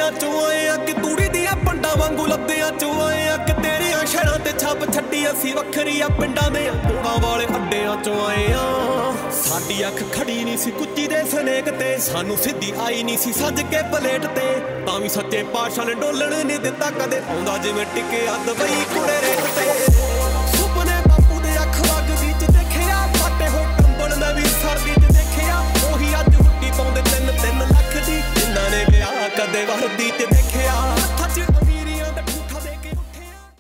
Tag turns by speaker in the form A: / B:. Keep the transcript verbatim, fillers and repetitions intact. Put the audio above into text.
A: ਲੱਦਿਆਂ ਚੋਂ ਆਏ ਆ ਕਿ ਤੂੜੀ ਦੀਆਂ ਪੰਡਾਂ ਵਾਂਗੂ ਲੱਦਿਆਂ ਚੋਂ ਆਏ ਆ ਕਿ ਤੇਰੀਆਂ ਸ਼ਹਿਰਾਂ ਤੇ ਛੱਪ ਛੱਡੀ ਅਸੀਂ ਵੱਖਰੀ ਆ ਪਿੰਡਾਂ ਦੇ ਤੋੜਾਂ ਵਾਲੇ ਅੱਡਿਆਂ ਚੋਂ ਆਏ ਆ ਸਾਡੀ ਅੱਖ ਖੜੀ ਨਹੀਂ ਸੀ ਕੁੱਤੀ ਦੇ ਸਨੇਕ ਤੇ ਸਾਨੂੰ ਸਿੱਧੀ ਆਈ ਨਹੀਂ ਸੀ ਸੱਜ ਕੇ ਪਲੇਟ ਤੇ ਤਾਂ ਵੀ ਸੱਚੇ ਪਾਤਸ਼ਾਹ ਨੇ ਡੋਲਣ ਨਹੀਂ ਦਿੱਤਾ ਕਦੇ ਆਉਂਦਾ ਜਿਵੇਂ ਟਿੱਕੇ ਅੱਧ ਬਈ ਕੁੜੇ ਰੇਤ ਤੇ